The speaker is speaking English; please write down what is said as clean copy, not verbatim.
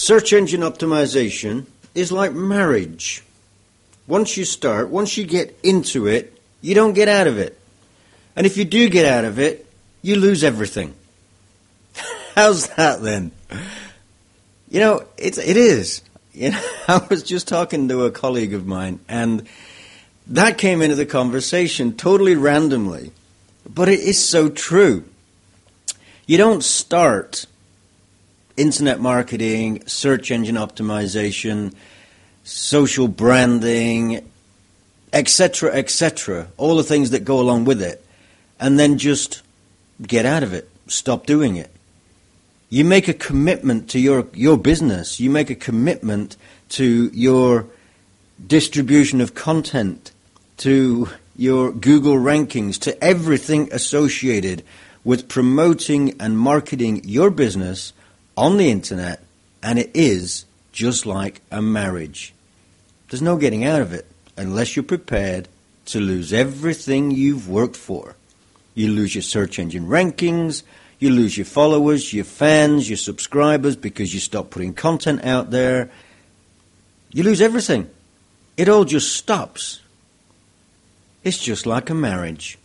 Search engine optimization is like marriage. Once you get into it, you don't get out of it. And if you do get out of it, you lose everything. How's that then? You know, it is. You know, I was just talking to a colleague of mine, and that came into the conversation totally randomly. But it is so true. You don't start internet marketing, search engine optimization, social branding, etc., all the things that go along with it, and then just get out of it, stop doing it. You make a commitment to your business. You make a commitment to your distribution of content, to your Google rankings, to everything associated with promoting and marketing your business on the internet, and it is just like a marriage. There's no getting out of it unless you're prepared to lose everything you've worked for. You lose your search engine rankings, you lose your followers, your fans, your subscribers because you stop putting content out there. You lose everything. It all just stops. It's just like a marriage.